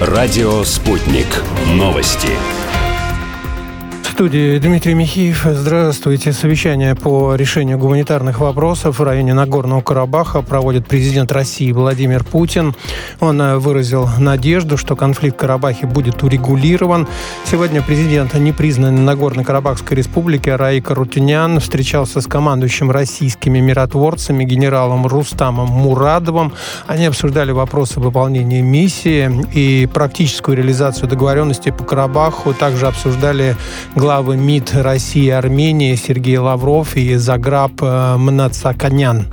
Радио «Спутник». Новости. В студии Дмитрий Михеев. Здравствуйте. Совещание по решению гуманитарных вопросов в районе Нагорного Карабаха проводит президент России Владимир Путин. Он выразил надежду, что конфликт в Карабахе будет урегулирован. Сегодня президент непризнанной Нагорно-Карабахской республики Раик Арутюнян встречался с командующим российскими миротворцами генералом Рустамом Мурадовым. Они обсуждали вопросы выполнения миссии и практическую реализацию договоренностей по Карабаху. Также обсуждали главы МИД России и Армении Сергей Лавров и Заграб Мнацаканян.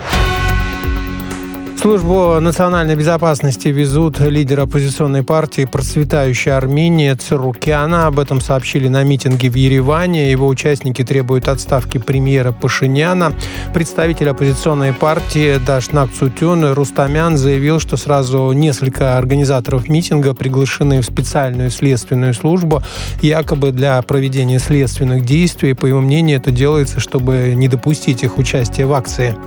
В службу национальной безопасности везут лидера оппозиционной партии «Процветающая Армения» Цурукяна. Об этом сообщили на митинге в Ереване. Его участники требуют отставки премьера Пашиняна. Представитель оппозиционной партии Дашнак Цутюн Рустамян заявил, что сразу несколько организаторов митинга приглашены в специальную следственную службу, якобы для проведения следственных действий. По его мнению, это делается, чтобы не допустить их участия в акции.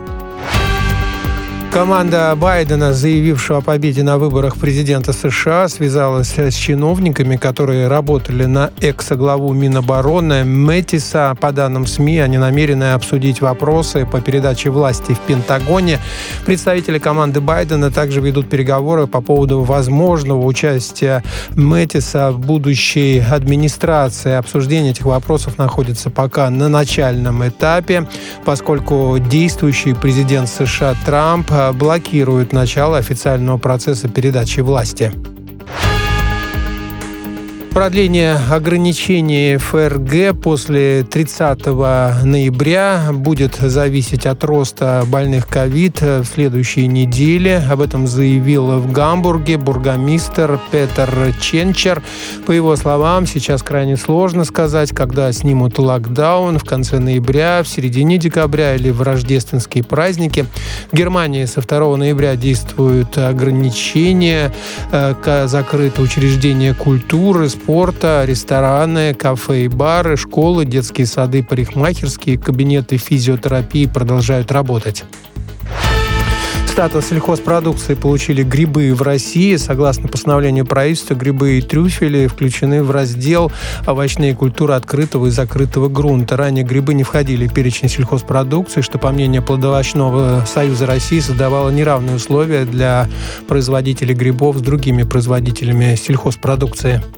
Команда Байдена, заявившего о победе на выборах президента США, связалась с чиновниками, которые работали на экс-главу Минобороны Мэттиса. По данным СМИ, они намерены обсудить вопросы по передаче власти в Пентагоне. Представители команды Байдена также ведут переговоры по поводу возможного участия Мэттиса в будущей администрации. Обсуждение этих вопросов находится пока на начальном этапе, поскольку действующий президент США Трамп блокирует начало официального процесса передачи власти. Продление ограничений ФРГ после 30 ноября будет зависеть от роста больных ковид в следующей неделе. Об этом заявил в Гамбурге бургомистр Петер Ченчер. По его словам, сейчас крайне сложно сказать, когда снимут локдаун: в конце ноября, в середине декабря или в рождественские праздники. В Германии со 2 ноября действуют ограничения, закрыты учреждения культуры, спорта, рестораны, кафе и бары, школы, детские сады, парикмахерские, кабинеты физиотерапии продолжают работать. Статус сельхозпродукции получили грибы в России. Согласно постановлению правительства, грибы и трюфели включены в раздел «Овощные культуры открытого и закрытого грунта». Ранее грибы не входили в перечень сельхозпродукции, что, по мнению Плодовочного союза России, создавало неравные условия для производителей грибов с другими производителями сельхозпродукции.